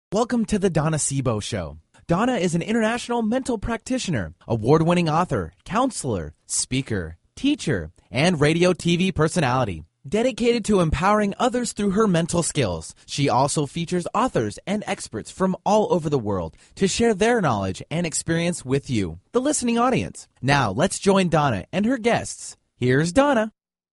Welcome to the Donna Sebo Show. Donna is an international mental practitioner, award-winning author, counselor, speaker, teacher, and radio TV personality. Dedicated to empowering others through her mental skills, she also features authors and experts from all over the world to share their knowledge and experience with you, the listening audience. Now, let's join Donna and her guests. Here's Donna.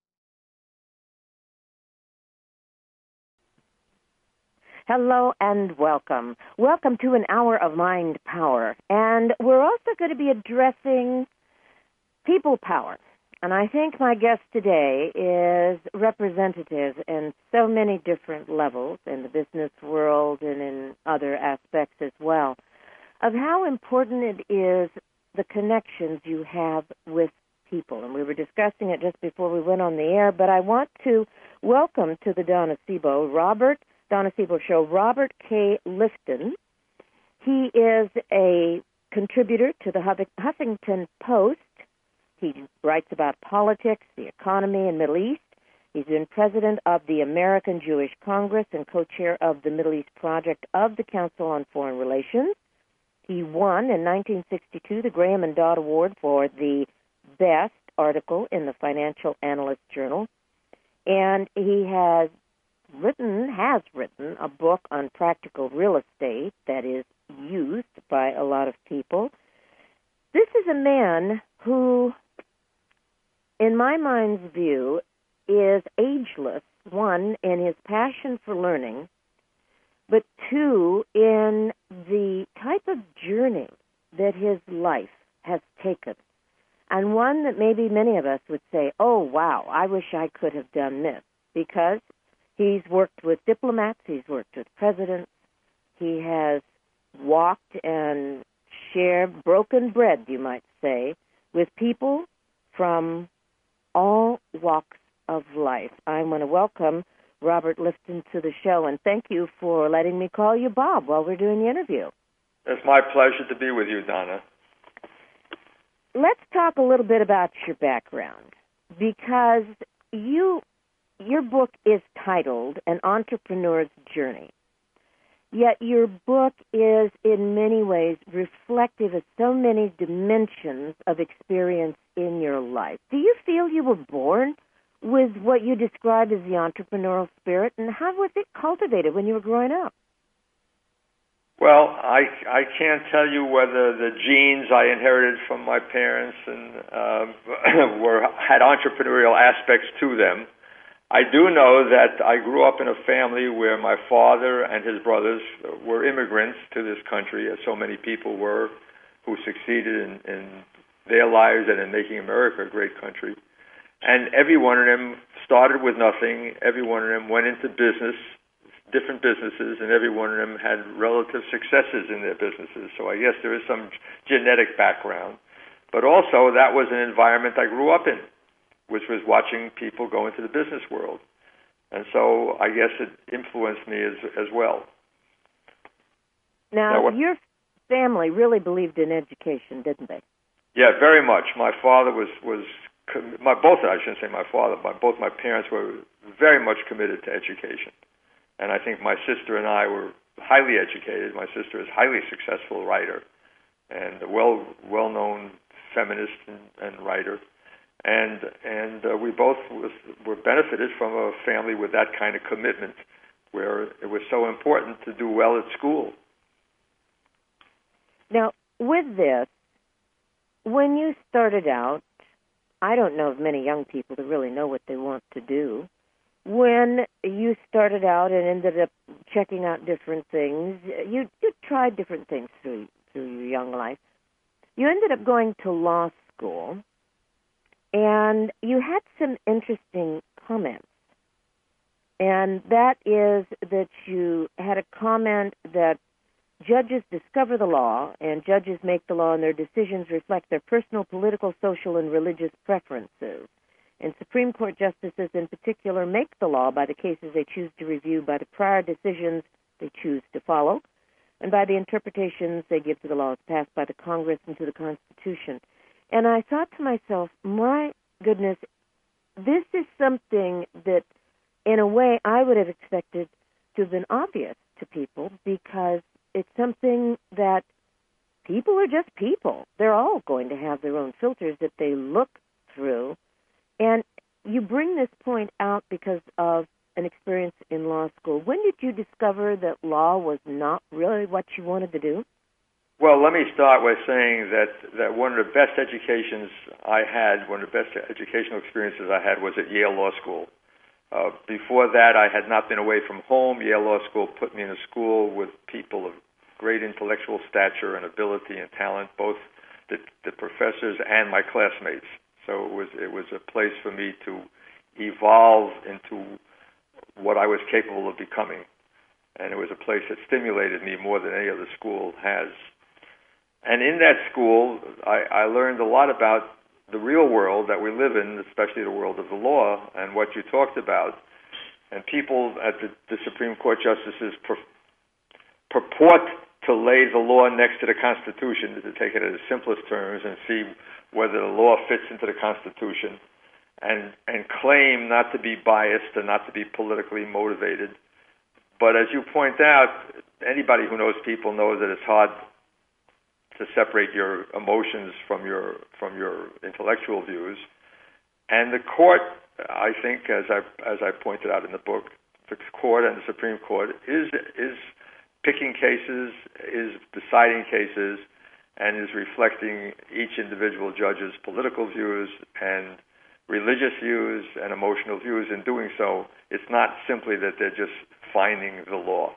Hello and welcome. Welcome to an hour of mind power. And we're also going to be addressing people power. And I think my guest today is representative in so many different levels in the business world and in other aspects as well of how important it is the connections you have with people. And we were discussing it just before we went on the air, but I want to welcome to the Donna Sebo Show, Robert K. Lifton. He is a contributor to the Huffington Post. He writes about politics, the economy, and Middle East. He's been president of the American Jewish Congress and co-chair of the Middle East Project of the Council on Foreign Relations. He won in 1962 the Graham and Dodd Award for the best article in the Financial Analyst Journal. And he has written a book on practical real estate that is used by a lot of people. This is a man who, in my mind's view, is ageless, one, in his passion for learning, but two, in the type of journey that his life has taken, and one that maybe many of us would say, oh, wow, I wish I could have done this, because he's worked with diplomats, he's worked with presidents, he has walked and shared broken bread, you might say, with people from all walks of life. I want to welcome Robert Lifton to the show, and thank you for letting me call you Bob while we're doing the interview. It's my pleasure to be with you, Donna. Let's talk a little bit about your background, because your book is titled An Entrepreneur's Journey, yet your book is in many ways reflective of so many dimensions of experience in your life. Do you feel you were born with what you describe as the entrepreneurial spirit, and how was it cultivated when you were growing up? Well, I can't tell you whether the genes I inherited from my parents and had entrepreneurial aspects to them. I do know that I grew up in a family where my father and his brothers were immigrants to this country, as so many people were who succeeded in their lives and in making America a great country. And every one of them started with nothing. Every one of them went into business, different businesses, and every one of them had relative successes in their businesses. So I guess there is some genetic background. But also that was an environment I grew up in, which was watching people go into the business world. And so I guess it influenced me as well. Now your family really believed in education, didn't they? Yeah, very much. My father both my parents were very much committed to education. And I think my sister and I were highly educated. My sister is a highly successful writer and a well-known feminist and writer. And we both were benefited from a family with that kind of commitment, where it was so important to do well at school. Now, with this, when you started out, I don't know of many young people that really know what they want to do. When you started out and ended up checking out different things, you tried different things through your young life. You ended up going to law school, and you had some interesting comments. And that is that you had a comment that judges discover the law, and judges make the law, and their decisions reflect their personal, political, social, and religious preferences. And Supreme Court justices in particular make the law by the cases they choose to review, by the prior decisions they choose to follow, and by the interpretations they give to the laws passed by the Congress and to the Constitution. And I thought to myself, my goodness, this is something that, in a way, I would have expected to have been obvious to people because it's something that people are just people. They're all going to have their own filters that they look through. And you bring this point out because of an experience in law school. When did you discover that law was not really what you wanted to do? Well, let me start by saying that one of the best educations I had, one of the best educational experiences I had was at Yale Law School. Before that, I had not been away from home. Yale Law School put me in a school with people of great intellectual stature and ability and talent, both the professors and my classmates. So it was a place for me to evolve into what I was capable of becoming. And it was a place that stimulated me more than any other school has. And in that school, I learned a lot about the real world that we live in, especially the world of the law, and what you talked about. And people at the Supreme Court justices purport to lay the law next to the Constitution, to take it in the simplest terms, and see whether the law fits into the Constitution, and claim not to be biased and not to be politically motivated. But as you point out, anybody who knows people knows that it's hard to separate your emotions from your intellectual views. And the court, I think, as I pointed out in the book, the court and the Supreme Court is picking cases, is deciding cases, and is reflecting each individual judge's political views and religious views and emotional views. In doing so, it's not simply that they're just finding the law.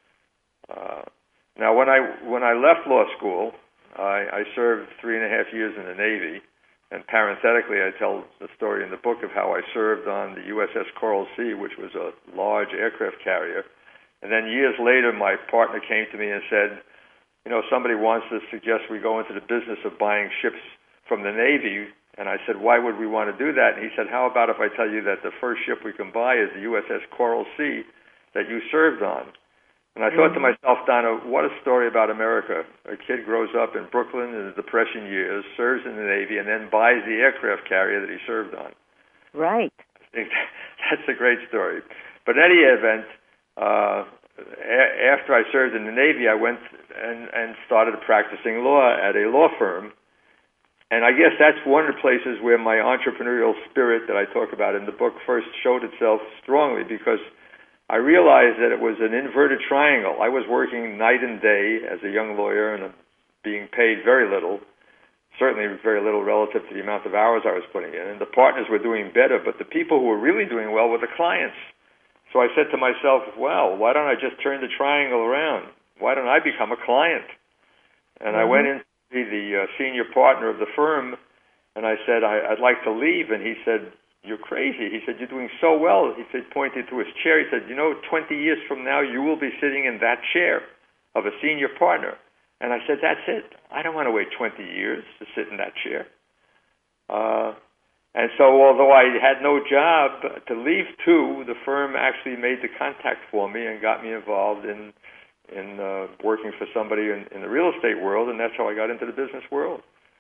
Now, when I left law school, I served 3.5 years in the Navy, and parenthetically, I tell the story in the book of how I served on the USS Coral Sea, which was a large aircraft carrier. And then years later, my partner came to me and said, somebody wants to suggest we go into the business of buying ships from the Navy. And I said, why would we want to do that? And he said, how about if I tell you that the first ship we can buy is the USS Coral Sea that you served on? And I thought to myself, Donna, what a story about America. A kid grows up in Brooklyn in the Depression years, serves in the Navy, and then buys the aircraft carrier that he served on. Right. I think that's a great story. But in any event, after I served in the Navy, I went and started practicing law at a law firm. And I guess that's one of the places where my entrepreneurial spirit that I talk about in the book first showed itself strongly, because I realized that it was an inverted triangle. I was working night and day as a young lawyer and being paid very little, certainly very little relative to the amount of hours I was putting in. And the partners were doing better, but the people who were really doing well were the clients. So I said to myself, well, why don't I just turn the triangle around? Why don't I become a client? And I went in to see the senior partner of the firm, and I said, I'd like to leave. And he said, you're crazy. He said, you're doing so well. He said, pointing to his chair, he said, 20 years from now, you will be sitting in that chair of a senior partner. And I said, that's it. I don't want to wait 20 years to sit in that chair. And so although I had no job to leave to, the firm actually made the contact for me and got me involved in working for somebody in the real estate world, and that's how I got into the business world.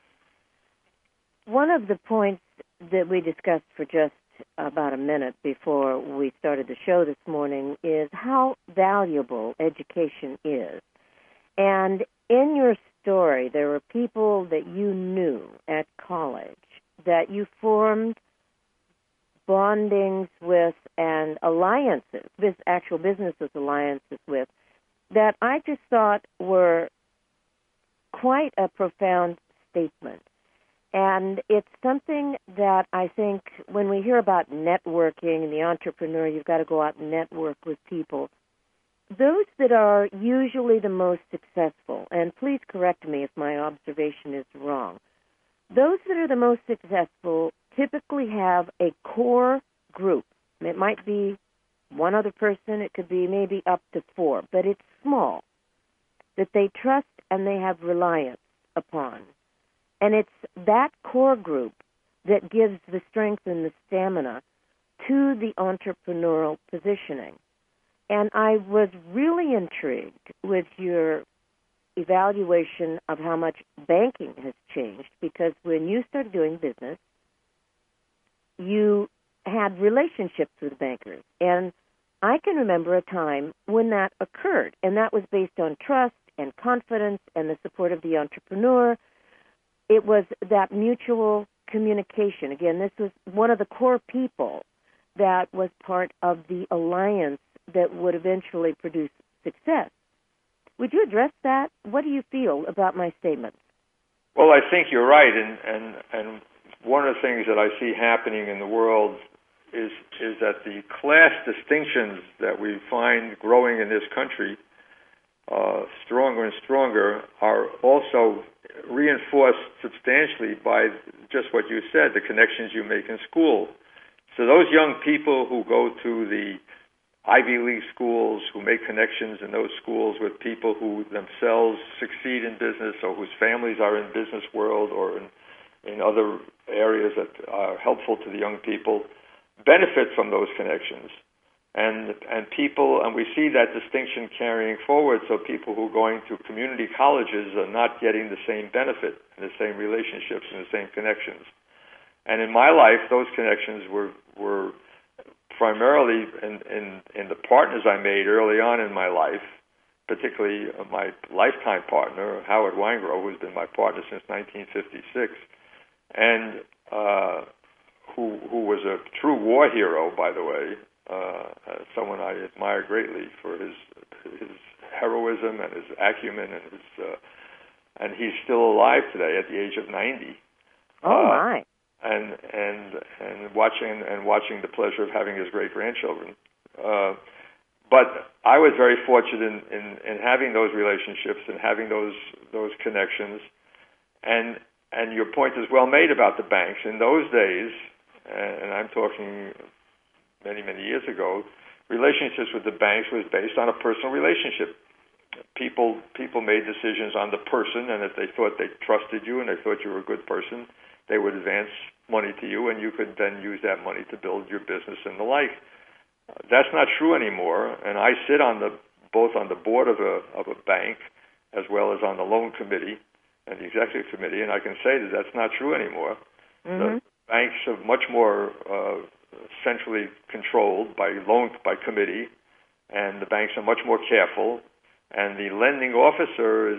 One of the points that we discussed for just about a minute before we started the show this morning is how valuable education is. And in your story, there were people that you knew at college that you formed bondings with and alliances, actual businesses alliances with, that I just thought were quite a profound statement. And it's something that I think when we hear about networking and the entrepreneur, you've got to go out and network with people. Those that are usually the most successful, and please correct me if my observation is wrong, those that are the most successful typically have a core group. It might be one other person, it could be maybe up to 4, but it's small, that they trust and they have reliance upon. And it's that core group that gives the strength and the stamina to the entrepreneurial positioning. And I was really intrigued with your evaluation of how much banking has changed, because when you started doing business, you had relationships with bankers. And I can remember a time when that occurred, and that was based on trust and confidence and the support of the entrepreneur. It was that mutual communication. Again, this was one of the core people that was part of the alliance that would eventually produce success. Would you address that? What do you feel about my statements? Well, I think you're right, and one of the things that I see happening in the world is that the class distinctions that we find growing in this country, stronger and stronger, are also reinforced substantially by just what you said, the connections you make in school. So those young people who go to the Ivy League schools, who make connections in those schools with people who themselves succeed in business or whose families are in business world or in other areas that are helpful to the young people, benefit from those connections. And we see that distinction carrying forward, so people who are going to community colleges are not getting the same benefit and the same relationships and the same connections. And in my life, those connections were primarily in the partners I made early on in my life, particularly my lifetime partner, Howard Weingrove, who's been my partner since 1956, and who was a true war hero, by the way, someone I admire greatly for his heroism and his acumen, and he's still alive today at the age of 90. Oh my! And watching the pleasure of having his great grandchildren. But I was very fortunate in having those relationships and having those connections. And your point is well made about the banks. In those days, and I'm talking many, many years ago, relationships with the banks was based on a personal relationship. People made decisions on the person, and if they thought they trusted you and they thought you were a good person, they would advance money to you, and you could then use that money to build your business and the like. That's not true anymore, and I sit both on the board of a bank as well as on the loan committee and the executive committee, and I can say that that's not true anymore. Mm-hmm. The banks are much more centrally controlled by committee, and the banks are much more careful. And the lending officer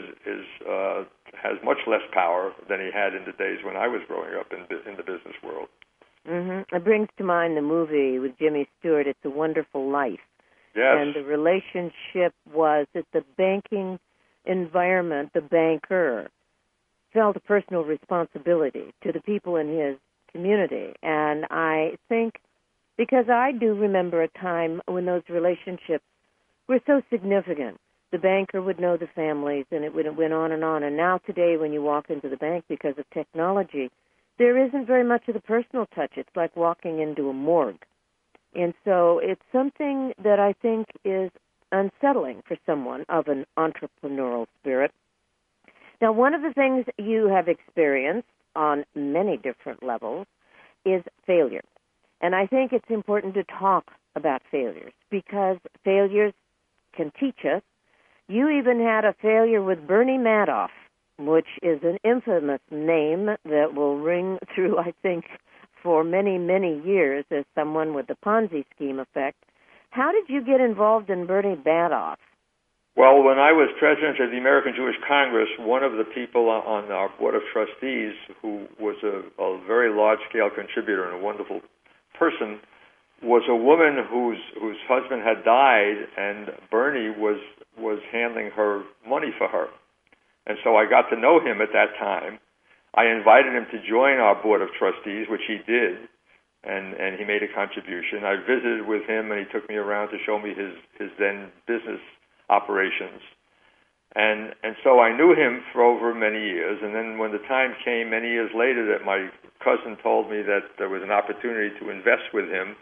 has much less power than he had in the days when I was growing up in the business world. Mm-hmm. It brings to mind the movie with Jimmy Stewart, It's a Wonderful Life. Yes. And the relationship was that the banking environment, the banker, felt a personal responsibility to the people in his community. And I think, because I do remember a time when those relationships were so significant, the banker would know the families, and it went on and on. And now today, when you walk into the bank because of technology, there isn't very much of the personal touch. It's like walking into a morgue. And so it's something that I think is unsettling for someone of an entrepreneurial spirit. Now, one of the things you have experienced on many different levels is failure. And I think it's important to talk about failures because failures can teach us. You even had a failure with Bernie Madoff, which is an infamous name that will ring through, I think, for many, many years as someone with the Ponzi scheme effect. How did you get involved in Bernie Madoff? Well, when I was president of the American Jewish Congress, one of the people on our board of trustees, who was a very large-scale contributor and a wonderful person, was a woman whose husband had died, and Bernie was handling her money for her. And so I got to know him at that time. I invited him to join our board of trustees, which he did, and he made a contribution. I visited with him, and he took me around to show me his then business operations. And so I knew him for over many years, and then when the time came many years later that my cousin told me that there was an opportunity to invest with him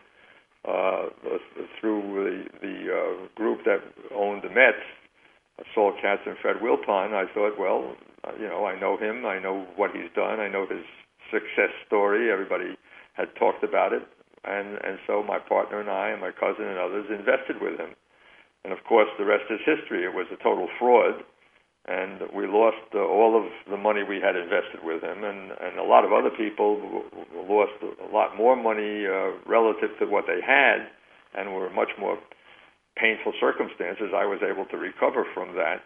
through the group that owned the Mets, Saul Katz and Fred Wilpon, I thought, well, I know him, I know what he's done, I know his success story, everybody had talked about it, and so my partner and I and my cousin and others invested with him. And of course, the rest is history. It was a total fraud, and we lost all of the money we had invested with him, and a lot of other people lost a lot more money relative to what they had, and were much more painful circumstances, I was able to recover from that.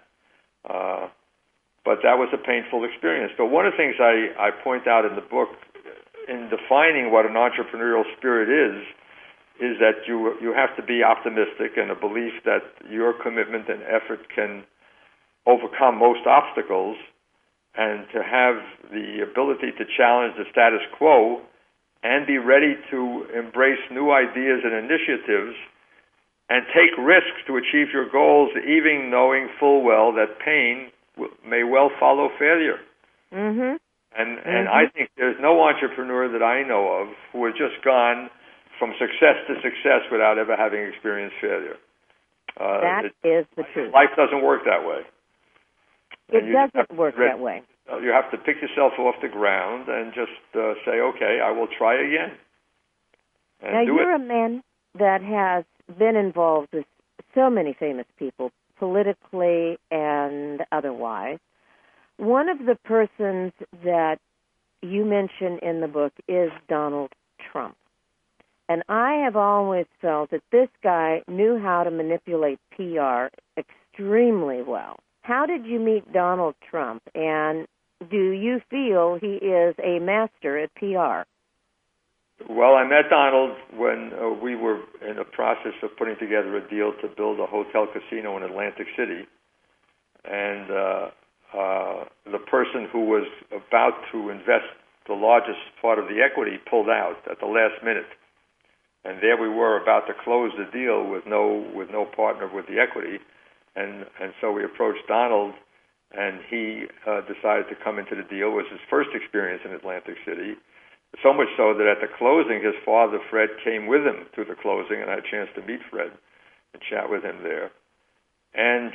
But that was a painful experience. But one of the things I point out in the book, in defining what an entrepreneurial spirit is that you have to be optimistic and a belief that your commitment and effort can overcome most obstacles, and to have the ability to challenge the status quo and be ready to embrace new ideas and initiatives and take risks to achieve your goals, even knowing full well that pain may well follow failure. Mm-hmm. And I think there's no entrepreneur that I know of who has just gone from success to success without ever having experienced failure. That is the truth. Life doesn't work that way. It doesn't work that way. You have to pick yourself off the ground and just say, okay, I will try again. And now, you're a man that has been involved with so many famous people, politically and otherwise. One of the persons that you mention in the book is Donald Trump. And I have always felt that this guy knew how to manipulate PR extremely well. How did you meet Donald Trump, and do you feel he is a master at PR? Well, I met Donald when we were in the process of putting together a deal to build a hotel casino in Atlantic City. And the person who was about to invest the largest part of the equity pulled out at the last minute. And there we were about to close the deal with no partner with the equity. And so we approached Donald, and he decided to come into the deal. It was his first experience in Atlantic City. So much so that at the closing, his father, Fred, came with him to the closing, and I had a chance to meet Fred and chat with him there. And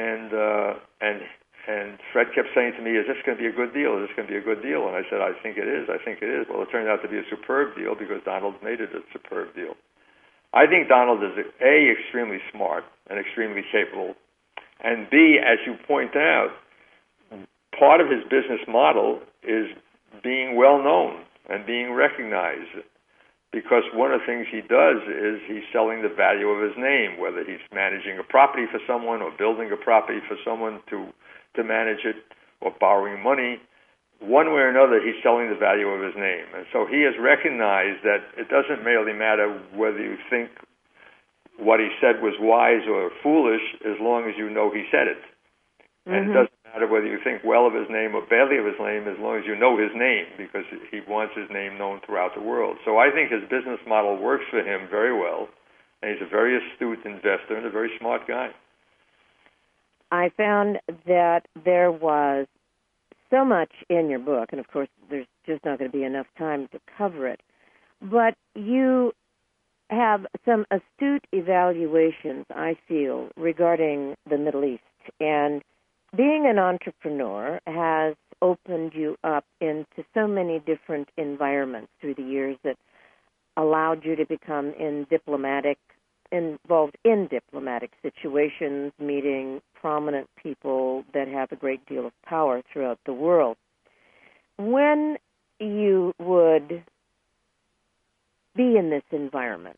Fred kept saying to me, "Is this going to be a good deal? Is this going to be a good deal?" And I said, "I think it is. I think it is." Well, it turned out to be a superb deal because Donald made it a superb deal. I think Donald is, A, extremely smart and extremely capable, and B, as you point out, part of his business model is being well known and being recognized, because one of the things he does is he's selling the value of his name, whether he's managing a property for someone or building a property for someone to manage it or borrowing money. One way or another, he's selling the value of his name. And so he has recognized that it doesn't merely matter whether you think what he said was wise or foolish, as long as you know he said it. Mm-hmm. And it doesn't matter whether you think well of his name or badly of his name, as long as you know his name, because he wants his name known throughout the world. So I think his business model works for him very well, and he's a very astute investor and a very smart guy. I found that there was so much in your book, and of course there's just not going to be enough time to cover it, but you have some astute evaluations, I feel, regarding the Middle East. And being an entrepreneur has opened you up into so many different environments through the years that allowed you to become involved in diplomatic situations, meeting prominent people that have a great deal of power throughout the world. When you would be in this environment,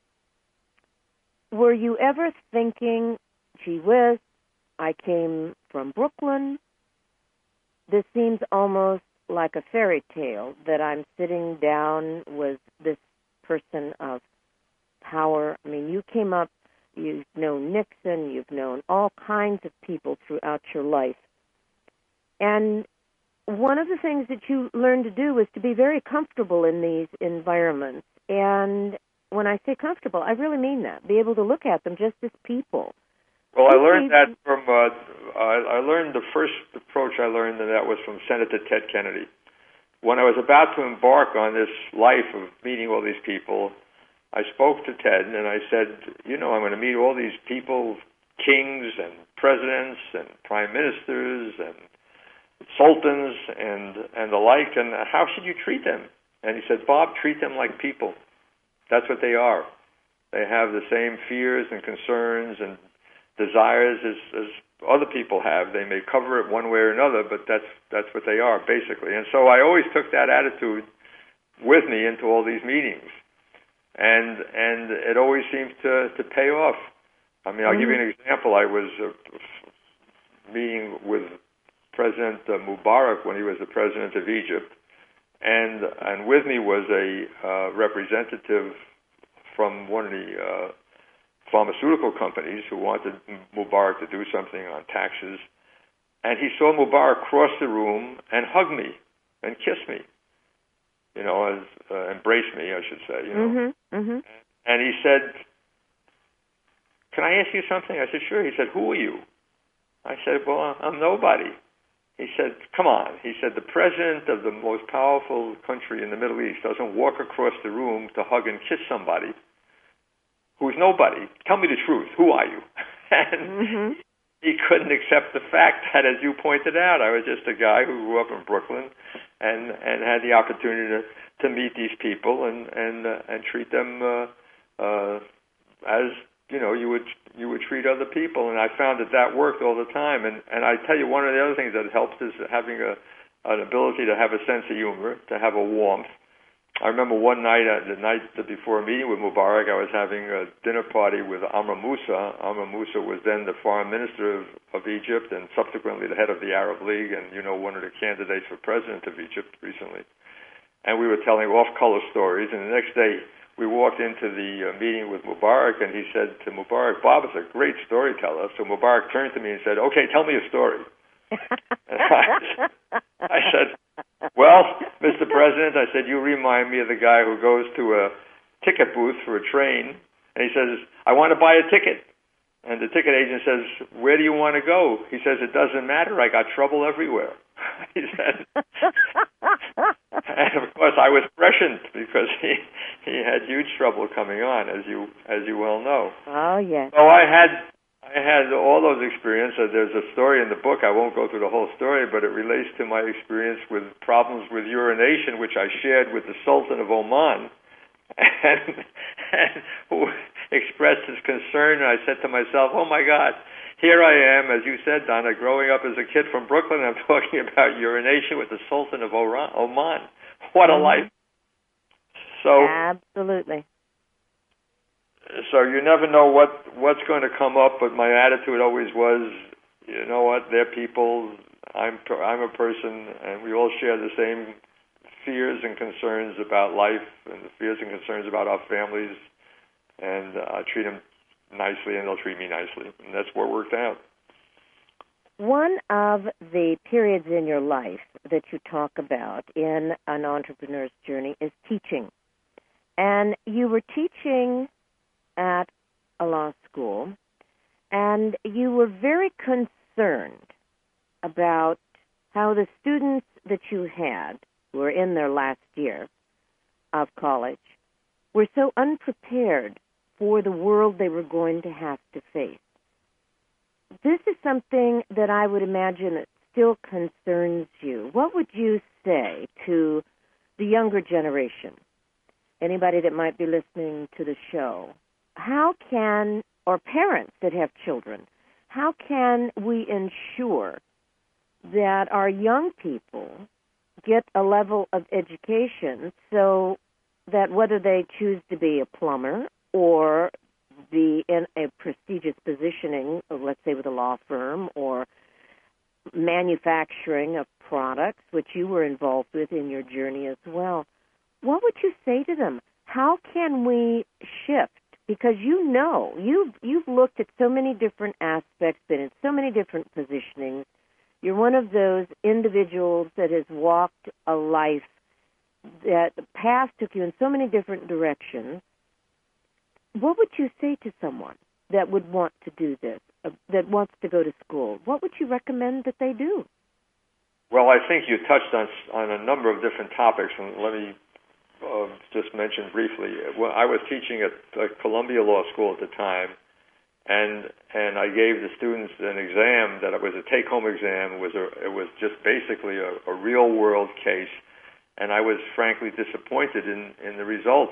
were you ever thinking, gee whiz, I came from Brooklyn. This seems almost like a fairy tale that I'm sitting down with this person of power. I mean, you came up, you've known Nixon, you've known all kinds of people throughout your life. And one of the things that you learned to do was to be very comfortable in these environments. And when I say comfortable, I really mean that. Be able to look at them just as people. Well, I learned that from, I learned the first approach I learned, and that was from Senator Ted Kennedy. When I was about to embark on this life of meeting all these people, I spoke to Ted, and I said, I'm going to meet all these people, kings and presidents and prime ministers and sultans and the like, and how should you treat them? And he said, Bob, treat them like people. That's what they are. They have the same fears and concerns and desires as other people have. They may cover it one way or another, but that's what they are, basically. And so I always took that attitude with me into all these meetings. And it always seems to pay off. I mean, I'll give you an example. I was meeting with President Mubarak when he was the president of Egypt, and with me was a representative from one of the pharmaceutical companies who wanted Mubarak to do something on taxes. And he saw Mubarak cross the room and hug me and kiss me, embrace me, I should say, And he said, "Can I ask you something?" I said, "Sure." He said, "Who are you?" I said, "Well, I'm nobody." He said, "Come on." He said, "The president of the most powerful country in the Middle East doesn't walk across the room to hug and kiss somebody who's nobody. Tell me the truth. Who are you?" And he couldn't accept the fact that, as you pointed out, I was just a guy who grew up in Brooklyn and had the opportunity to meet these people and treat them as you would treat other people. And I found that worked all the time. And I tell you, one of the other things that helps is having an ability to have a sense of humor, to have a warmth. I remember one night, the night before a meeting with Mubarak, I was having a dinner party with Amr Moussa. Amr Moussa was then the foreign minister of Egypt and subsequently the head of the Arab League and, one of the candidates for president of Egypt recently. And we were telling off-color stories. And the next day, we walked into the meeting with Mubarak, and he said to Mubarak, "Bob is a great storyteller." So Mubarak turned to me and said, "Okay, tell me a story." I said, "Well, Mr. President," I said, "you remind me of the guy who goes to a ticket booth for a train, and he says, 'I want to buy a ticket.' And the ticket agent says, 'Where do you want to go?' He says, 'It doesn't matter. I got trouble everywhere.'" He said. And of course, I was prescient because he had huge trouble coming on, as you well know. Oh yes. So I had all those experiences. There's a story in the book. I won't go through the whole story, but it relates to my experience with problems with urination, which I shared with the Sultan of Oman, and who expressed his concern. And I said to myself, "Oh my God, here I am, as you said, Donna, growing up as a kid from Brooklyn. I'm talking about urination with the Sultan of Oman. What a life!" So absolutely. So you never know what's going to come up, but my attitude always was, you know what, they're people, I'm a person, and we all share the same fears and concerns about life and the fears and concerns about our families, and I treat them nicely and they'll treat me nicely, and that's what worked out. One of the periods in your life that you talk about in an entrepreneur's journey is teaching. And you were teaching at a law school, and you were very concerned about how the students that you had, who were in their last year of college, were so unprepared for the world they were going to have to face. This is something that I would imagine that still concerns you. What would you say to the younger generation, anybody that might be listening to the show? How can, or parents that have children, how can we ensure that our young people get a level of education so that whether they choose to be a plumber or be in a prestigious positioning, let's say with a law firm, or manufacturing of products, which you were involved with in your journey as well, what would you say to them? How can we shift? Because you've looked at so many different aspects, been in so many different positionings. You're one of those individuals that has walked a life that the path took you in so many different directions. What would you say to someone that would want to do this, that wants to go to school? What would you recommend that they do? Well, I think you touched on a number of different topics, and let me just mention briefly. Well, I was teaching at Columbia Law School at the time, and I gave the students an exam that it was a take-home exam. It was just basically a real-world case, and I was frankly disappointed in the results,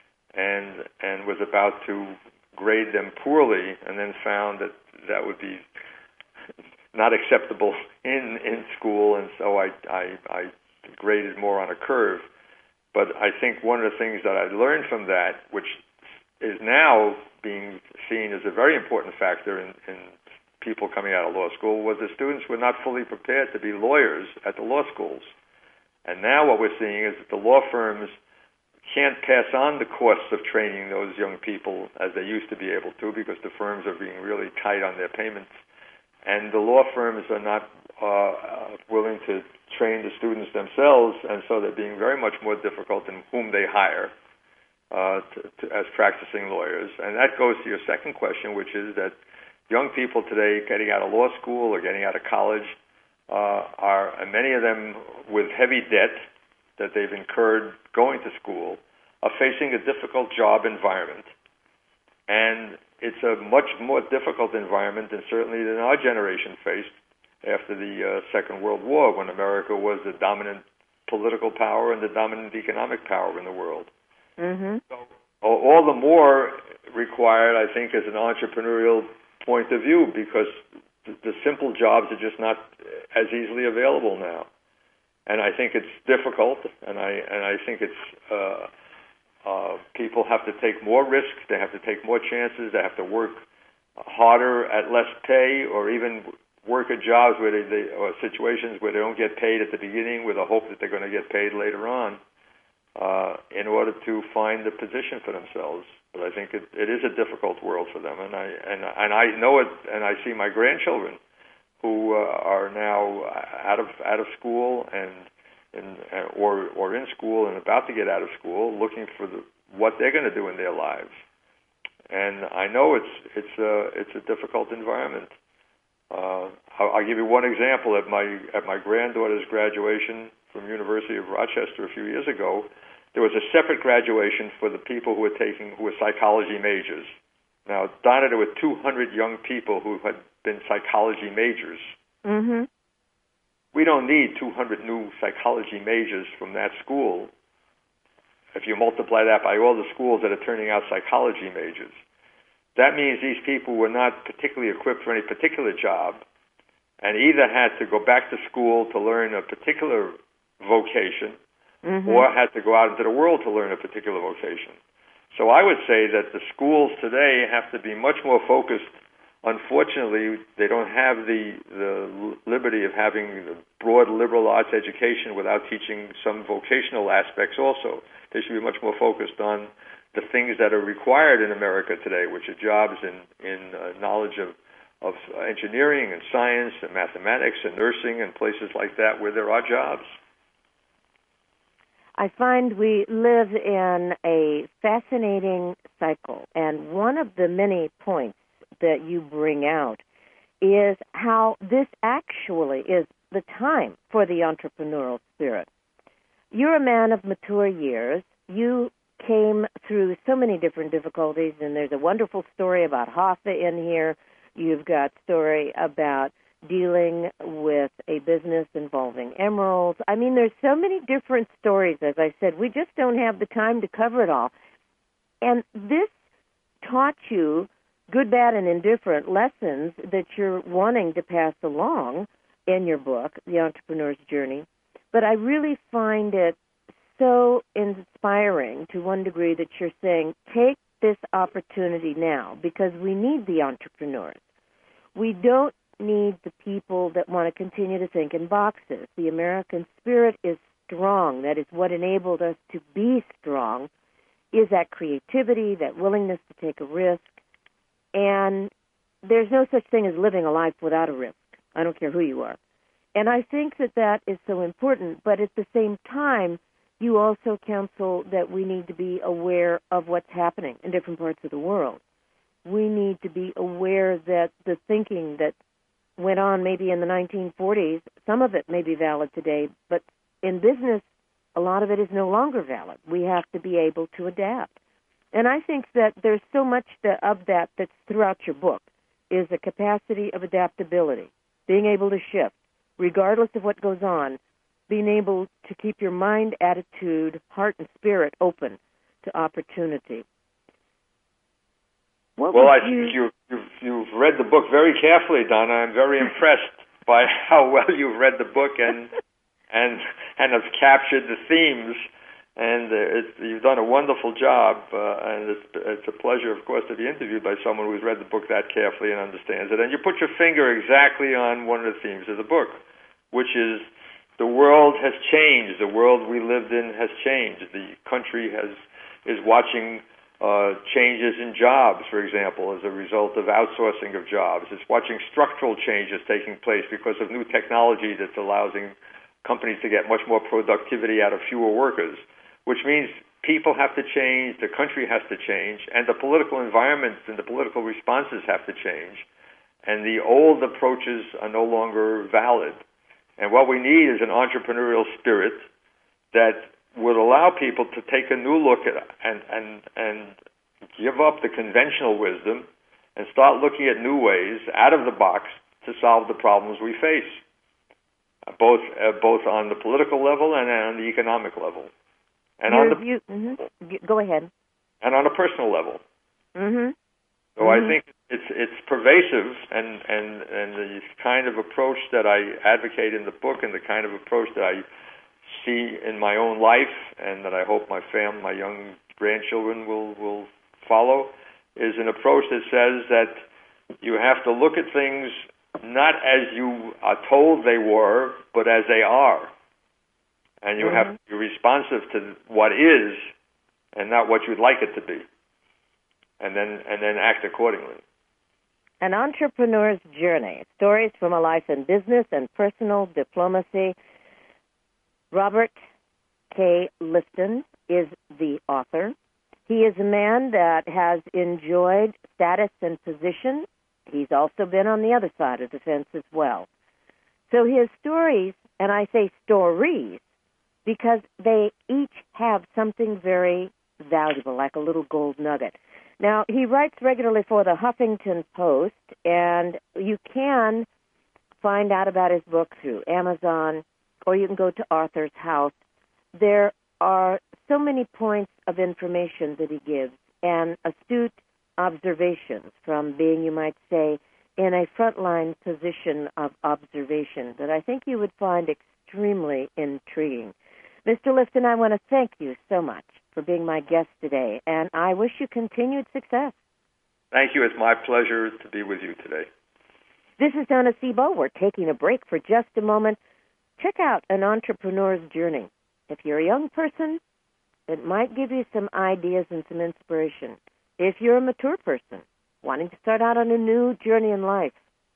and was about to grade them poorly, and then found that would be not acceptable in school, and so I graded more on a curve. But I think one of the things that I learned from that, which is now being seen as a very important factor in people coming out of law school was the students were not fully prepared to be lawyers at the law schools. And now what we're seeing is that the law firms can't pass on the costs of training those young people as they used to be able to, because the firms are being really tight on their payments. And the law firms are not willing to train the students themselves, and so they're being very much more difficult in whom they hire as practicing lawyers. And that goes to your second question, which is that young people today getting out of law school or getting out of college are, many of them with heavy debt that they've incurred going to school, are facing a difficult job environment. And it's a much more difficult environment than certainly than our generation faced after the Second World War, when America was the dominant political power and the dominant economic power in the world. Mm-hmm. So all the more required, I think, as an entrepreneurial point of view, because the simple jobs are just not as easily available now. And I think it's difficult, and I think it's people have to take more risks, they have to take more chances, they have to work harder at less pay, or even work at jobs where or situations where they don't get paid at the beginning with a hope that they're going to get paid later on, in order to find a position for themselves. But I think it is a difficult world for them, and I know it, and I see my grandchildren who are now out of school or in school and about to get out of school, looking for what they're going to do in their lives. And I know it's a difficult environment. I'll give you one example. At my granddaughter's graduation from University of Rochester a few years ago, there was a separate graduation for the people who were psychology majors. Now, Donna, there were 200 young people who had been psychology majors. Mm-hmm. We don't need 200 new psychology majors from that school if you multiply that by all the schools that are turning out psychology majors. That means these people were not particularly equipped for any particular job, and either had to go back to school to learn a particular vocation, mm-hmm. or had to go out into the world to learn a particular vocation. So I would say that the schools today have to be much more focused. Unfortunately, they don't have the liberty of having the broad liberal arts education without teaching some vocational aspects also. They should be much more focused on the things that are required in America today, which are jobs in knowledge of engineering and science and mathematics and nursing and places like that where there are jobs. I find we live in a fascinating cycle, and one of the many points that you bring out is how this actually is the time for the entrepreneurial spirit. You're a man of mature years. You came through so many different difficulties, and there's a wonderful story about Hoffa in here. You've got story about dealing with a business involving emeralds. I mean, there's so many different stories. As I said, we just don't have the time to cover it all. And this taught you good, bad, and indifferent lessons that you're wanting to pass along in your book, The Entrepreneur's Journey. But I really find it so inspiring to one degree that you're saying, take this opportunity now, because we need the entrepreneurs. We don't need the people that want to continue to think in boxes. The American spirit is strong. That is what enabled us to be strong, is that creativity, that willingness to take a risk. And there's no such thing as living a life without a risk. I don't care who you are. And I think that that is so important. But at the same time, you also counsel that we need to be aware of what's happening in different parts of the world. We need to be aware that the thinking that went on maybe in the 1940s, some of it may be valid today, but in business, a lot of it is no longer valid. We have to be able to adapt. And I think that there's so much of that that's throughout your book, is a capacity of adaptability, being able to shift, regardless of what goes on, being able to keep your mind, attitude, heart, and spirit open to opportunity. Well, I think you've read the book very carefully, Donna. I'm very impressed by how well you've read the book and have captured the themes And you've done a wonderful job, and it's a pleasure, of course, to be interviewed by someone who's read the book that carefully and understands it. And you put your finger exactly on one of the themes of the book, which is the world has changed. The world we lived in has changed. The country is watching changes in jobs, for example, as a result of outsourcing of jobs. It's watching structural changes taking place because of new technology that's allowing companies to get much more productivity out of fewer workers, which means people have to change, the country has to change, and the political environment and the political responses have to change. And the old approaches are no longer valid. And what we need is an entrepreneurial spirit that would allow people to take a new look at and give up the conventional wisdom and start looking at new ways out of the box to solve the problems we face, both on the political level and on the economic level. And Go ahead. And on a personal level. Mm-hmm. So I think it's pervasive, and the kind of approach that I advocate in the book and the kind of approach that I see in my own life and that I hope my young grandchildren will follow is an approach that says that you have to look at things not as you are told they were, but as they are. And you have to be responsive to what is and not what you'd like it to be. And then act accordingly. An Entrepreneur's Journey, Stories from a Life in Business and Personal Diplomacy. Robert K. Lifton is the author. He is a man that has enjoyed status and position. He's also been on the other side of the fence as well. So his stories, and I say stories, because they each have something very valuable, like a little gold nugget. Now, he writes regularly for the Huffington Post, and you can find out about his book through Amazon, or you can go to Arthur's House. There are so many points of information that he gives, and astute observations from being, you might say, in a frontline position of observation that I think you would find extremely intriguing. Mr. Lifton, I want to thank you so much for being my guest today, and I wish you continued success. Thank you. It's my pleasure to be with you today. This is Donna Sebo. We're taking a break for just a moment. Check out An Entrepreneur's Journey. If you're a young person, it might give you some ideas and some inspiration. If you're a mature person wanting to start out on a new journey in life,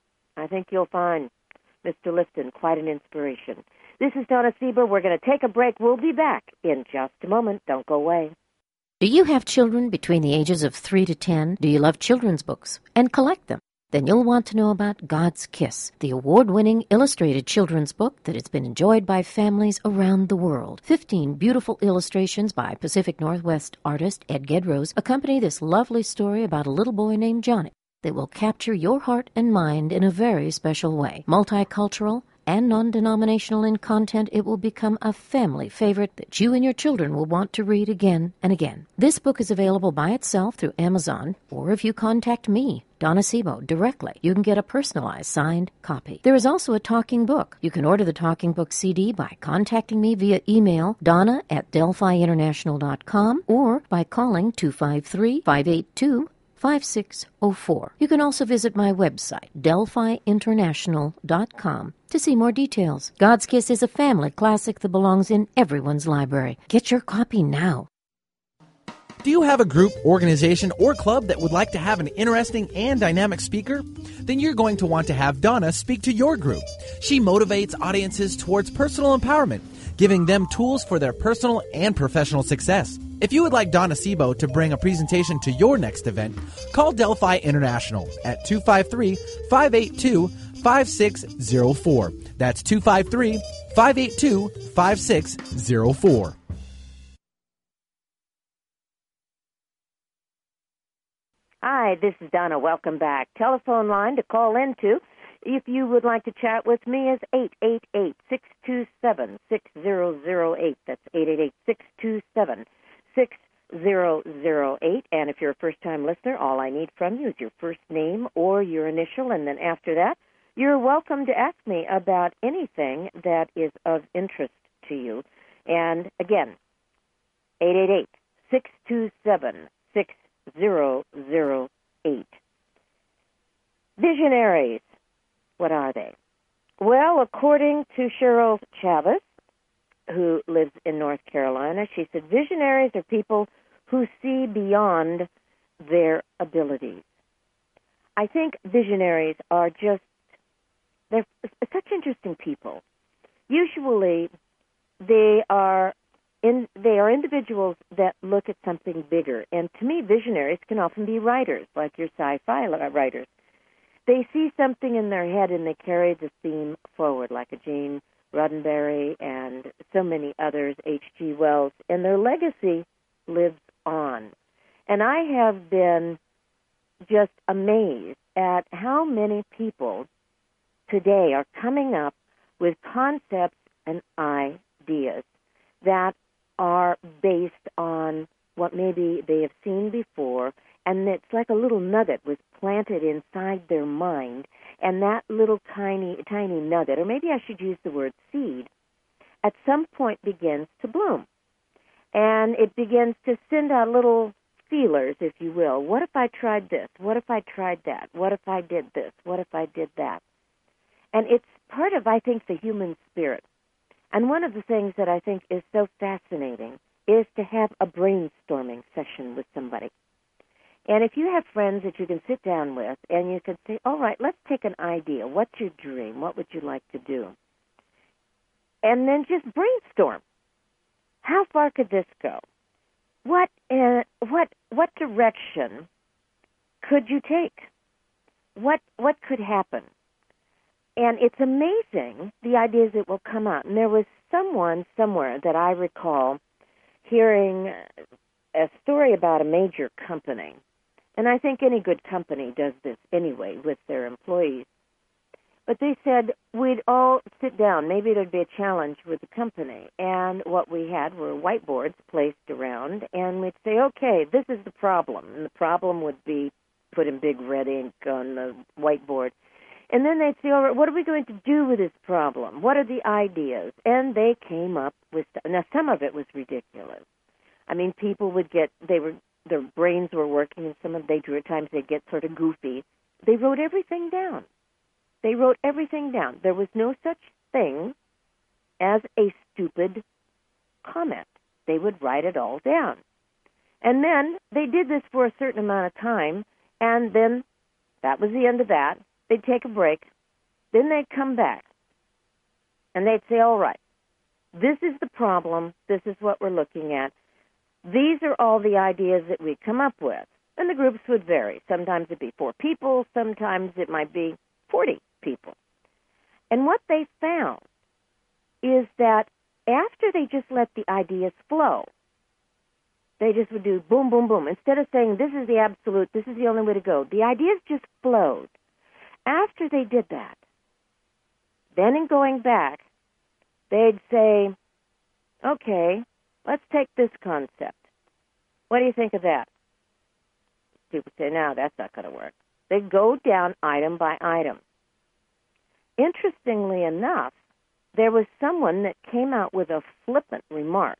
I think you'll find Mr. Lifton quite an inspiration. This is Donna Sieber. We're going to take a break. We'll be back in just a moment. Don't go away. Do you have children between the ages of 3 to 10? Do you love children's books and collect them? Then you'll want to know about God's Kiss, the award-winning illustrated children's book that has been enjoyed by families around the world. 15 beautiful illustrations by Pacific Northwest artist Ed Gedrose accompany this lovely story about a little boy named Johnny that will capture your heart and mind in a very special way. Multicultural and non-denominational in content, it will become a family favorite that you and your children will want to read again and again. This book is available by itself through Amazon, or if you contact me, Donna Sebo, directly, you can get a personalized signed copy. There is also a talking book. You can order the talking book CD by contacting me via email, donna@delphiinternational.com, or by calling 253-582-5604. You can also visit my website, delphiinternational.com, to see more details. God's Kiss is a family classic that belongs in everyone's library. Get your copy now. Do you have a group, organization, or club that would like to have an interesting and dynamic speaker? Then you're going to want to have Donna speak to your group. She motivates audiences towards personal empowerment, giving them tools for their personal and professional success. If you would like Donna Sebo to bring a presentation to your next event, call Delphi International at 253-582-5604. That's 253-582-5604. Hi, this is Donna. Welcome back. Telephone line to call into, if you would like to chat with me, is 888-627-6008. That's 888-627-6008. And if you're a first-time listener, all I need from you is your first name or your initial, and then after that, you're welcome to ask me about anything that is of interest to you. And again, 888-627-6008. Visionaries, what are they? Well, according to Cheryl Chavez, who lives in North Carolina, she said visionaries are people who see beyond their abilities. I think visionaries are they're such interesting people. Usually, they are individuals that look at something bigger. And to me, visionaries can often be writers, like your sci-fi writers. They see something in their head and they carry the theme forward, like a Jane Roddenberry and so many others, H.G. Wells, and their legacy lives on. And I have been just amazed at how many people today are coming up with concepts and ideas that are based on what maybe they have seen before, and it's like a little nugget was planted inside their mind, and that little tiny nugget, or maybe I should use the word seed, at some point begins to bloom. And it begins to send out little feelers, if you will. What if I tried this? What if I tried that? What if I did this? What if I did that? And it's part of, I think, the human spirit. And one of the things that I think is so fascinating is to have a brainstorming session with somebody. And if you have friends that you can sit down with and you can say, all right, let's take an idea. What's your dream? What would you like to do? And then just brainstorm. How far could this go? What direction could you take? What could happen? And it's amazing, the ideas that will come out. And there was someone somewhere that I recall hearing a story about a major company. And I think any good company does this anyway with their employees. But they said we'd all sit down. Maybe there'd be a challenge with the company. And what we had were whiteboards placed around. And we'd say, okay, this is the problem. And the problem would be put in big red ink on the whiteboard. And then they'd say, all right, what are we going to do with this problem? What are the ideas? And they came up with, now some of it was ridiculous. I mean, people would get, their brains were working, and some of they drew at times they'd get sort of goofy. They wrote everything down. They wrote everything down. There was no such thing as a stupid comment. They would write it all down. And then they did this for a certain amount of time, and then that was the end of that. They'd take a break. Then they'd come back, and they'd say, all right, this is the problem. This is what we're looking at. These are all the ideas that we come up with. And the groups would vary. Sometimes it'd be 4 people. Sometimes it might be 40 people. And what they found is that after they just let the ideas flow, they just would do boom, boom, boom. Instead of saying, this is the absolute, this is the only way to go, the ideas just flowed. After they did that, then in going back, they'd say, okay, let's take this concept. What do you think of that? People say, no, that's not going to work. They go down item by item. Interestingly enough, there was someone that came out with a flippant remark.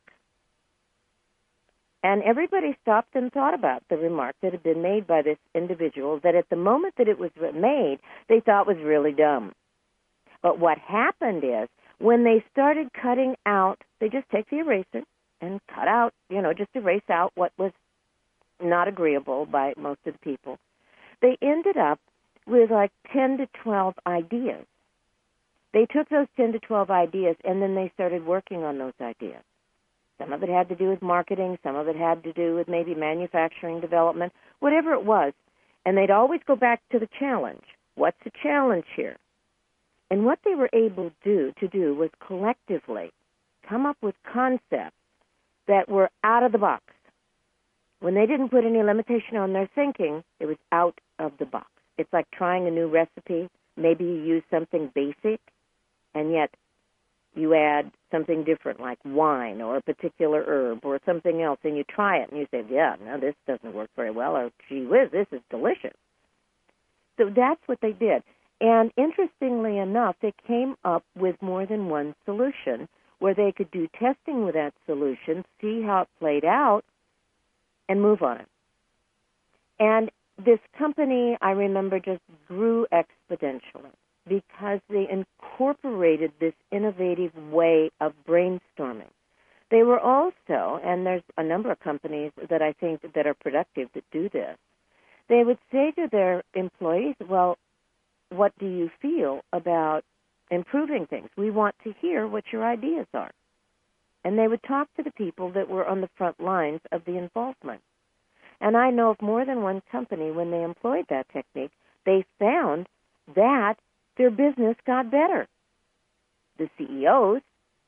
And everybody stopped and thought about the remark that had been made by this individual that at the moment that it was made, they thought was really dumb. But what happened is when they started cutting out, they just take the eraser and cut out, just erase out what was not agreeable by most of the people. They ended up with like 10 to 12 ideas. They took those 10 to 12 ideas and then they started working on those ideas. Some of it had to do with marketing. Some of it had to do with maybe manufacturing development, whatever it was. And they'd always go back to the challenge. What's the challenge here? And what they were able to do was collectively come up with concepts that were out of the box. When they didn't put any limitation on their thinking, it was out of the box. It's like trying a new recipe. Maybe you use something basic, and yet you add something different like wine or a particular herb or something else, and you try it, and you say, yeah, no, this doesn't work very well, or gee whiz, this is delicious. So that's what they did. And interestingly enough, they came up with more than one solution where they could do testing with that solution, see how it played out, and move on it. And this company, I remember, just grew exponentially because they incorporated this innovative way of brainstorming. They were also, and there's a number of companies that I think that are productive that do this, they would say to their employees, well, what do you feel about improving things? We want to hear what your ideas are. And they would talk to the people that were on the front lines of the involvement. And I know of more than one company, when they employed that technique, they found that their business got better. The CEOs,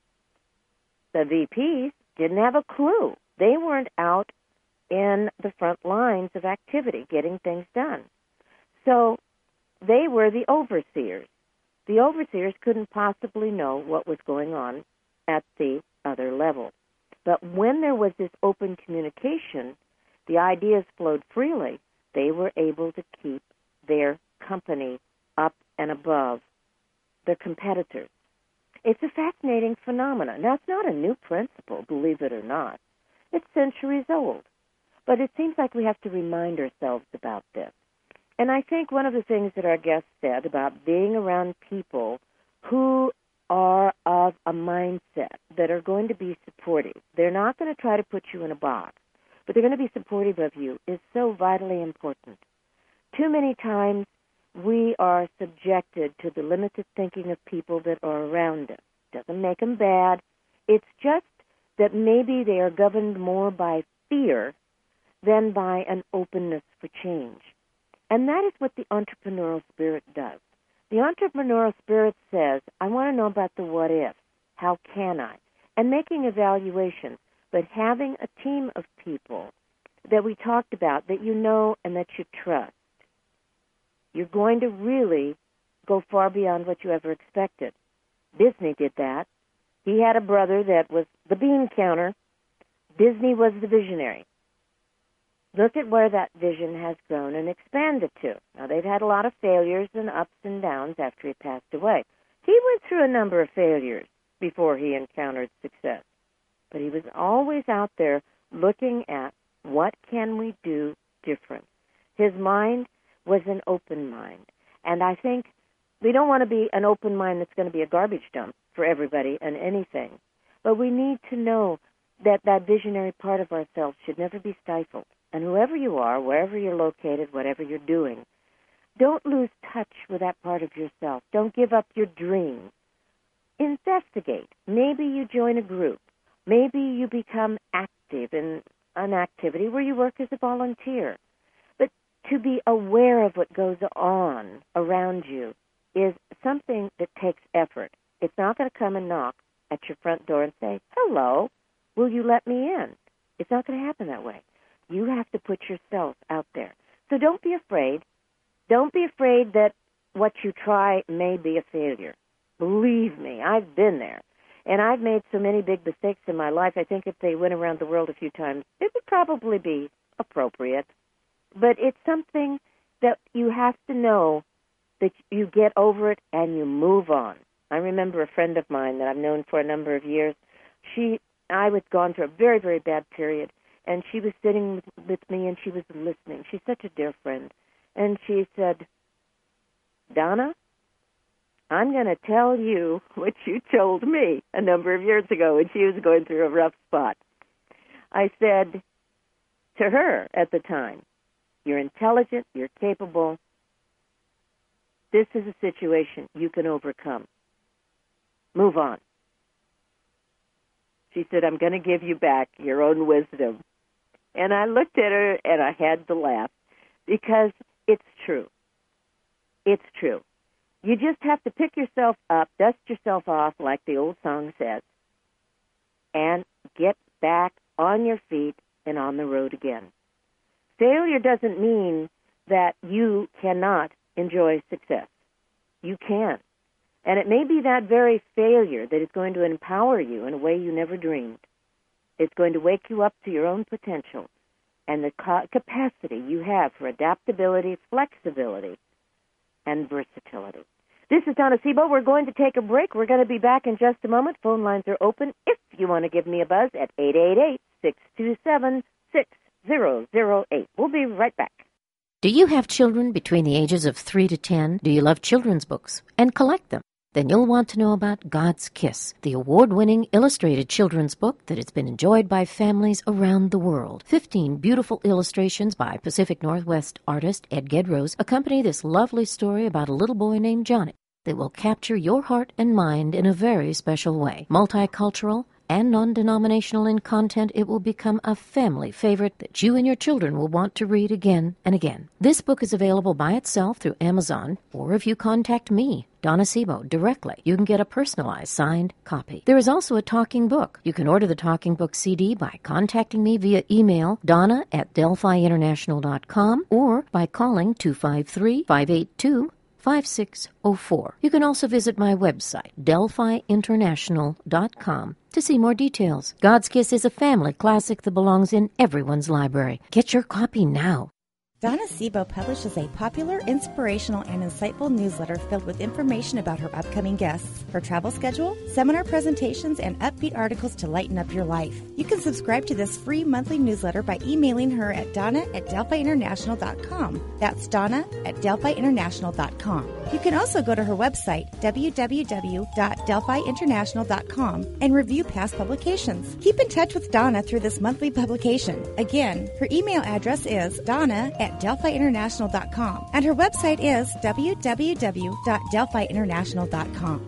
the VPs, didn't have a clue. They weren't out in the front lines of activity, getting things done. So they were the overseers. The overseers couldn't possibly know what was going on at the other level. But when there was this open communication, the ideas flowed freely. They were able to keep their company up and above their competitors. It's a fascinating phenomenon. Now, it's not a new principle, believe it or not. It's centuries old. But it seems like we have to remind ourselves about this. And I think one of the things that our guest said about being around people who are of a mindset that are going to be supportive, they're not going to try to put you in a box, but they're going to be supportive of you, is so vitally important. Too many times we are subjected to the limited thinking of people that are around us. Doesn't make them bad. It's just that maybe they are governed more by fear than by an openness for change. And that is what the entrepreneurial spirit does. The entrepreneurial spirit says, I want to know about the what if, how can I, and making evaluations, but having a team of people that we talked about that you know and that you trust. You're going to really go far beyond what you ever expected. Disney did that. He had a brother that was the bean counter. Disney was the visionary. Look at where that vision has grown and expanded to. Now, they've had a lot of failures and ups and downs after he passed away. He went through a number of failures before he encountered success. But he was always out there looking at what can we do different. His mind was an open mind. And I think we don't want to be an open mind that's going to be a garbage dump for everybody and anything. But we need to know that that visionary part of ourselves should never be stifled. And whoever you are, wherever you're located, whatever you're doing, don't lose touch with that part of yourself. Don't give up your dream. Investigate. Maybe you join a group. Maybe you become active in an activity where you work as a volunteer. But to be aware of what goes on around you is something that takes effort. It's not going to come and knock at your front door and say, hello, will you let me in? It's not going to happen that way. You have to put yourself out there. So don't be afraid. Don't be afraid that what you try may be a failure. Believe me, I've been there. And I've made so many big mistakes in my life, I think if they went around the world a few times, it would probably be appropriate. But it's something that you have to know that you get over it and you move on. I remember a friend of mine that I've known for a number of years. I was gone through a very, very bad period. And she was sitting with me, and she was listening. She's such a dear friend. And she said, Donna, I'm going to tell you what you told me a number of years ago when she was going through a rough spot. I said to her at the time, you're intelligent, you're capable. This is a situation you can overcome. Move on. She said, I'm going to give you back your own wisdom. And I looked at her, and I had to laugh, because it's true. It's true. You just have to pick yourself up, dust yourself off, like the old song says, and get back on your feet and on the road again. Failure doesn't mean that you cannot enjoy success. You can. And it may be that very failure that is going to empower you in a way you never dreamed. It's going to wake you up to your own potential and the capacity you have for adaptability, flexibility, and versatility. This is Donna Sebo. We're going to take a break. We're going to be back in just a moment. Phone lines are open if you want to give me a buzz at 888-627-6008. We'll be right back. Do you have children between the ages of 3 to 10? Do you love children's books and collect them? Then you'll want to know about God's Kiss, the award-winning illustrated children's book that has been enjoyed by families around the world. 15 beautiful illustrations by Pacific Northwest artist Ed Gedrose accompany this lovely story about a little boy named Johnny that will capture your heart and mind in a very special way. Multicultural and non-denominational in content, it will become a family favorite that you and your children will want to read again and again. This book is available by itself through Amazon, or if you contact me, Donna Sebo, directly, you can get a personalized signed copy. There is also a talking book. You can order the talking book CD by contacting me via email, donna@delphiinternational.com, or by calling 253-582-5604. You can also visit my website, delphiinternational.com, to see more details. God's Kiss is a family classic that belongs in everyone's library. Get your copy now. Donna Sebo publishes a popular, inspirational, and insightful newsletter filled with information about her upcoming guests, her travel schedule, seminar presentations, and upbeat articles to lighten up your life. You can subscribe to this free monthly newsletter by emailing her at donna@delphiinternational.com. That's donna@delphiinternational.com. You can also go to her website, www.delphiinternational.com, and review past publications. Keep in touch with Donna through this monthly publication. Again, her email address is donna@delphiinternational.com, and her website is www.delphiinternational.com.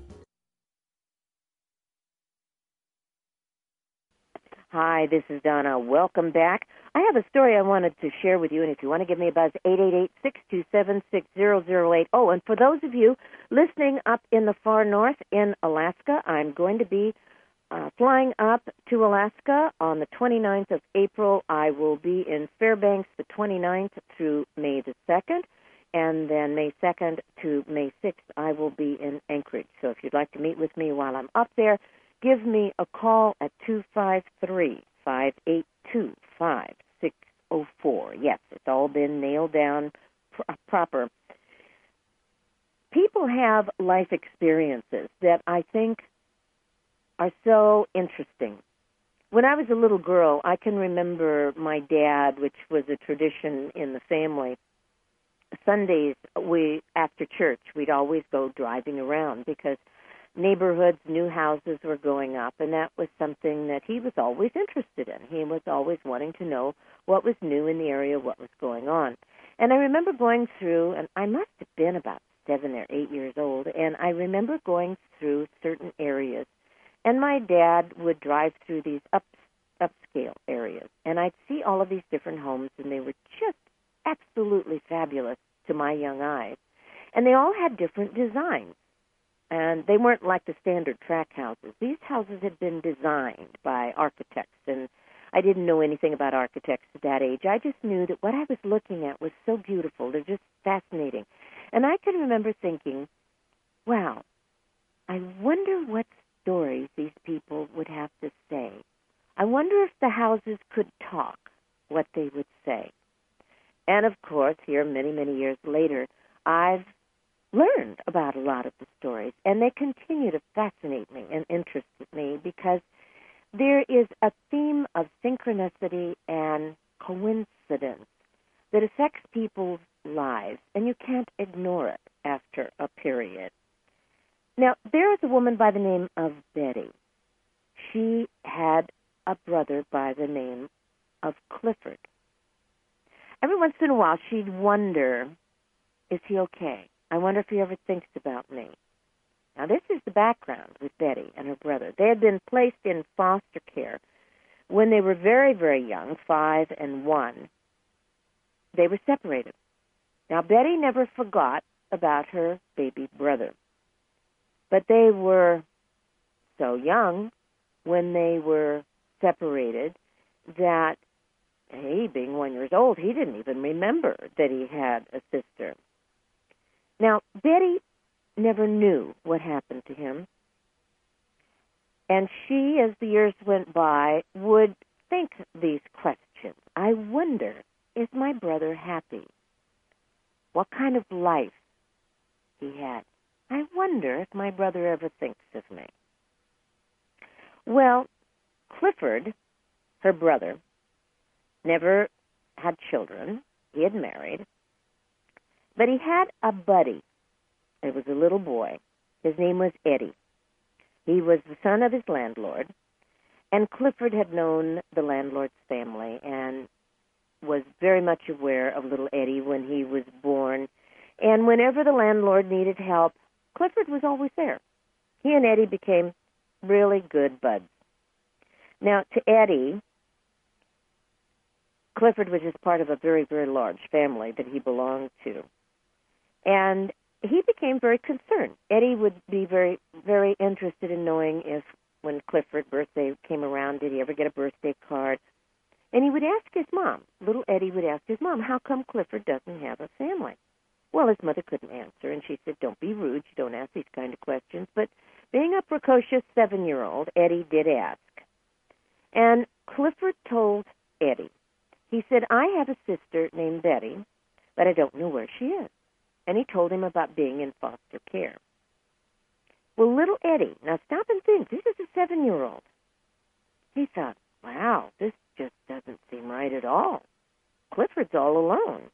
Hi, this is Donna. Welcome back. I have a story I wanted to share with you, and if you want to give me a buzz, 888-627-6008. Oh, and for those of you listening up in the far north in Alaska, I'm going to be flying up to Alaska on the 29th of April. I will be in Fairbanks the 29th through May the 2nd, and then May 2nd to May 6th, I will be in Anchorage. So if you'd like to meet with me while I'm up there, give me a call at 253-582-5604. Yes, it's all been nailed down proper. People have life experiences that I think are so interesting. When I was a little girl, I can remember my dad, which was a tradition in the family. Sundays, after church, we'd always go driving around because neighborhoods, new houses were going up, and that was something that he was always interested in. He was always wanting to know what was new in the area, what was going on. And I remember going through, and I must have been about 7 or 8 years old, and I remember going through certain areas. And my dad would drive through these upscale areas, and I'd see all of these different homes, and they were just absolutely fabulous to my young eyes. And they all had different designs, and they weren't like the standard tract houses. These houses had been designed by architects, and I didn't know anything about architects at that age. I just knew that what I was looking at was so beautiful. They're just fascinating. And I can remember thinking, wow, I wonder what stories these people would have to say. I wonder if the houses could talk, what they would say. And of course, here many, many years later, I've learned about a lot of the stories, and they continue to fascinate me and interest me because there is a theme of synchronicity and coincidence that affects people's lives, and you can't ignore it after a period. Now, there is a woman by the name of Betty. She had a brother by the name of Clifford. Every once in a while, she'd wonder, is he okay? I wonder if he ever thinks about me. Now, this is the background with Betty and her brother. They had been placed in foster care when they were very, very young, 5 and 1. They were separated. Now, Betty never forgot about her baby brother. But they were so young when they were separated that he, being 1 year old, he didn't even remember that he had a sister. Now, Betty never knew what happened to him. And she, as the years went by, would think these questions. I wonder, is my brother happy? What kind of life he had? I wonder if my brother ever thinks of me. Well, Clifford, her brother, never had children. He had married. But he had a buddy. It was a little boy. His name was Eddie. He was the son of his landlord. And Clifford had known the landlord's family and was very much aware of little Eddie when he was born. And whenever the landlord needed help, Clifford was always there. He and Eddie became really good buds. Now, to Eddie, Clifford was just part of a very, very large family that he belonged to. And he became very concerned. Eddie would be very, very interested in knowing if, when Clifford's birthday came around, did he ever get a birthday card? And he would ask his mom, little Eddie would ask his mom, how come Clifford doesn't have a family? Well, his mother couldn't answer, and she said, don't be rude, you don't ask these kind of questions. But being a precocious 7-year-old, Eddie did ask. And Clifford told Eddie, he said, I have a sister named Betty, but I don't know where she is. And he told him about being in foster care. Well, little Eddie, now stop and think, this is a 7-year-old. He thought, wow, this just doesn't seem right at all. Clifford's all alone.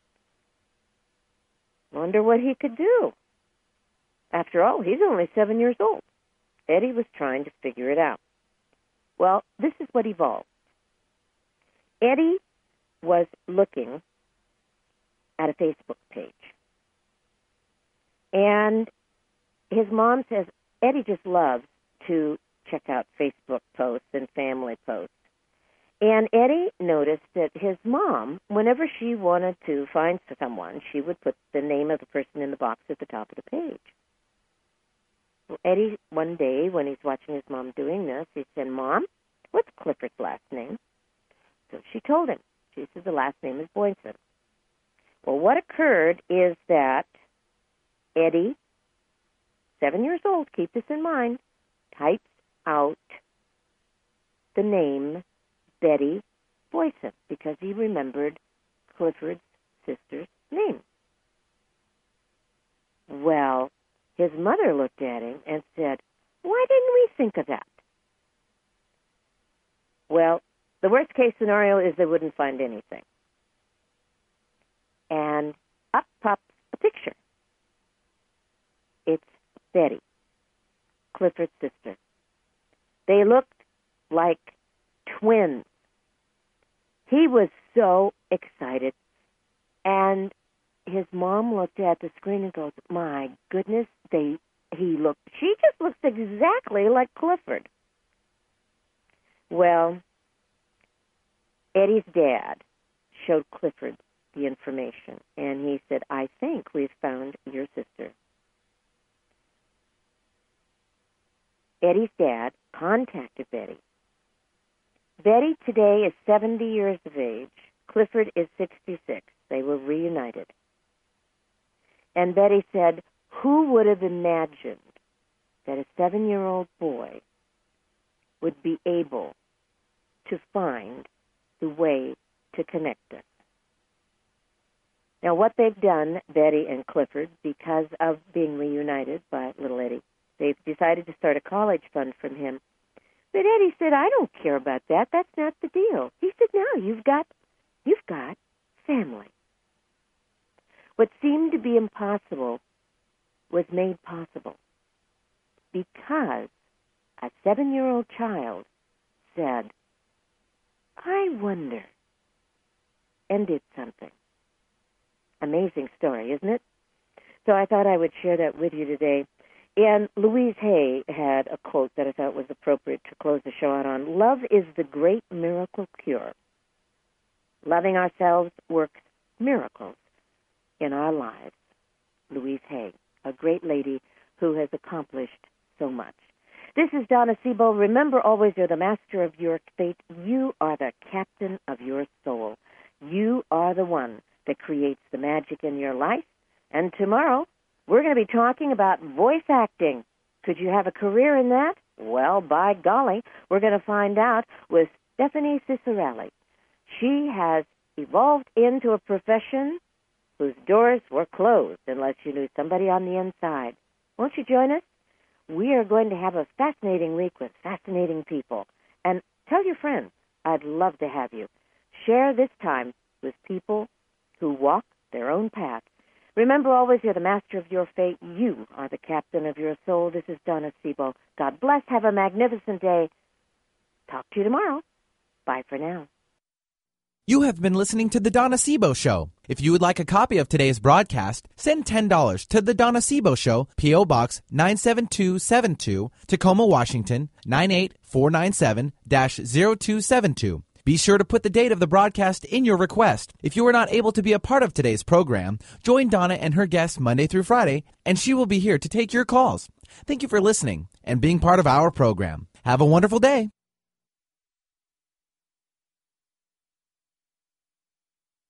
Wonder what he could do. After all, he's only 7 years old. Eddie was trying to figure it out. Well, this is what evolved. Eddie was looking at a Facebook page. And his mom says, Eddie just loves to check out Facebook posts and family posts. And Eddie noticed that his mom, whenever she wanted to find someone, she would put the name of the person in the box at the top of the page. Well, Eddie, one day, when he's watching his mom doing this, he said, Mom, what's Clifford's last name? So she told him. She said the last name is Boynton. Well, what occurred is that Eddie, 7 years old, keep this in mind, types out the name Betty Boyson because he remembered Clifford's sister's name. Well, his mother looked at him and said, why didn't we think of that? Well, the worst case scenario is they wouldn't find anything. And up pops a picture. It's Betty, Clifford's sister. They looked like twins. He was so excited. And his mom looked at the screen and goes, my goodness, she just looks exactly like Clifford. Well, Eddie's dad showed Clifford the information, and he said, I think we've found your sister. Eddie's dad contacted Betty. Betty today is 70 years of age. Clifford is 66. They were reunited. And Betty said, who would have imagined that a 7-year-old boy would be able to find the way to connect us? Now, what they've done, Betty and Clifford, because of being reunited by little Eddie, they've decided to start a college fund from him. But Eddie said, I don't care about that. That's not the deal. He said, no, you've got family. What seemed to be impossible was made possible because a 7-year-old child said, I wonder, and did something. Amazing story, isn't it? So I thought I would share that with you today. And Louise Hay had a quote that I thought was appropriate to close the show out on. Love is the great miracle cure. Loving ourselves works miracles in our lives. Louise Hay, a great lady who has accomplished so much. This is Donna Sebo. Remember always, you're the master of your fate. You are the captain of your soul. You are the one that creates the magic in your life. And tomorrow, we're going to be talking about voice acting. Could you have a career in that? Well, by golly, we're going to find out with Stephanie Cicerelli. She has evolved into a profession whose doors were closed unless you knew somebody on the inside. Won't you join us? We are going to have a fascinating week with fascinating people. And tell your friends. I'd love to have you. Share this time with people who walk their own path. Remember always, you're the master of your fate. You are the captain of your soul. This is Donna Sebo. God bless. Have a magnificent day. Talk to you tomorrow. Bye for now. You have been listening to The Donna Sebo Show. If you would like a copy of today's broadcast, send $10 to The Donna Sebo Show, P.O. Box 97272, Tacoma, Washington, 98497-0272. Be sure to put the date of the broadcast in your request. If you were not able to be a part of today's program, join Donna and her guests Monday through Friday, and she will be here to take your calls. Thank you for listening and being part of our program. Have a wonderful day.